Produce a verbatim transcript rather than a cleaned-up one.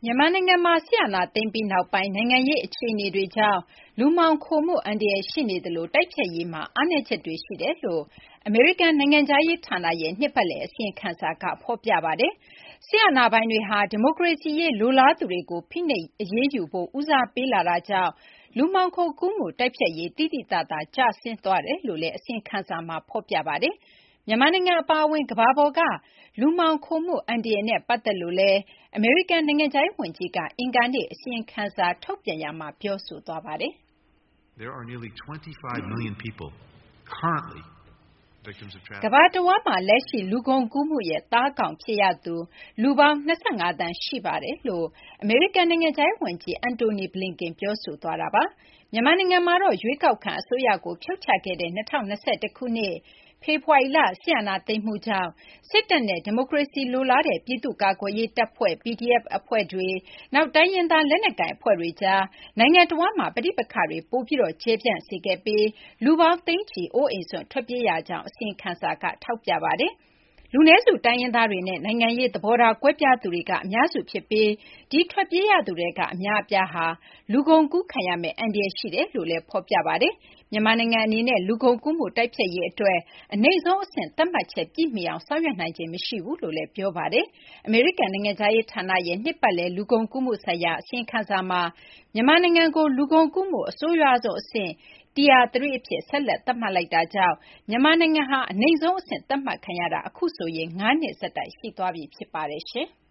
မြန်မာနိုင်ငံမှာစစ်အာဏာသိမ်းပြီးနောက်ပိုင်းနိုင်ငံရေးအခြေအနေတွေကြောင့်လူမှောင်ခိုမှုအန္တရာယ်ရှိနေသလိုတိုက်ဖျက်ရေးမှာအားနည်းချက်တွေရှိတယ်လို့အမေရိကန်နိုင်ငံခြားရေးဌာနရဲ့နှစ်ပတ်လည်အစီရင်ခံစာကဖော်ပြပါတယ်။စစ်အာဏာပိုင်တွေဟာဒီမိုကရေစီရေးလိုလားသူတွေကိုဖိနှိပ်အရေးယူဖို့ဦးစားပေးလာတာကြောင့်လူမှောင်ခိုကူးမှုတိုက်ဖျက်ရေးတိတိကျကျကျဆင်းသွားတယ်လို့လည်းအစီရင်ခံစာမှာဖော်ပြပါတယ်။မြန်မာနိုင်ငံအပါအဝင်ကမ္ဘာပေါ်ကလူမှောင်ခိုမှုအန္တရာယ်နဲ့ပတ်သက်လို့လည်းအမေရိကန်နိုင်ငံခြားရေးဝန်ကြီးကအင်္ဂါနေ့အစီရင်ခံစာထုတ်ပြန်ရာမှာပြောဆိုသွားပါတယ်။ There are nearly twenty-five million people currently victims of trafficking. ကမ္ဘာတဝန်းမှာလက်ရှိလူကုန်ကူးမှုရဲ့သားကောင်ဖြစ်ရသူလူပေါင်း၂၅သန်းရှိပါတယ်လို့အမေရိကန်နိုင်ငံခြားရေးဝန်ကြီး Antony Blinken ပြောဆိုသွားတာပါ။မြန်မာနိုင်ငံမှာတော့ရွေးကောက်ခံအစိုးရကိုဖြုတ်ချခဲ့တဲ့၂၀၂၁ခုနှစ်ဖေဖော်ဝါရီလစစ်အာဏာသိမ်းမှုကြောင့်စစ်တပ်နဲ့ဒီမိုကရေစီလိုလားတဲ့ပြည်သူ့ကာကွယ်ရေးတပ်ဖွဲ့ P D F အဖွဲ့တွေနောက်တိုင်းရင်းသားလက်နက်ကိုင်အဖွဲ့တွေကြားနိုင်ငံတဝန်းမှာပဋိပက္ခတွေပိုပြီးကျယ်ပြန့်စေခဲ့ပြီးလူပေါင်းသိန်းချီအိုးအိမ်စွန့်ထွက်ပြေးရကြောင်းအစီရင်ခံစာကထောက်ပြပါတယ်။လူနည်းစုတိုင်းရင်းသားတွေနဲ့နိုင်ငံရေးသဘောထားကွဲပြားသူတွေကအများစုဖြစ်ပြီးဒီထွက်ပြေးရသူတွေကအများအပြားဟာလူကုန်ကူးခံရမယ့်အန္တရာယ်ရှိတယ်လို့လည်းဖော်ပြပါတယ်။မြန်မာနိုင်ငံအနေနဲ့လူကုန်ကူးမှုတိုက်ဖျက်ရေးအတွက်အနိမ့်ဆုံးအဆင့်သတ်မှတ်ချက်ပြည့်မီအောင်ဆောင်ရွက်နိုင်ခြင်းမရှိဘူးလို့လည်းပြောပါတယ်။အမေရိကန်နိုင်ငံခြားရေးဌာနရဲ့နှစ်ပတ်လည်လူကုန်ကူးမှုဆိုင်ရာအစီရင်ခံစာမှာမြန်မာနိုင်ငံကိုလူကုန်ကူးမှုအဆိုးရွားဆုံးအဆင့် Tier ၃ အဖြစ်ဆက်လက်သတ်မှတ်လိုက်တာကြောင့်မြန်မာနိုင်ငံဟာအနိမ့်ဆုံးအဆင့်သတ်မှတ်ခံရတာအခုဆိုရင်၅နှစ်ဆက်တိုက်ရှိသွားပြီဖြစ်ပါတယ်ရှင်။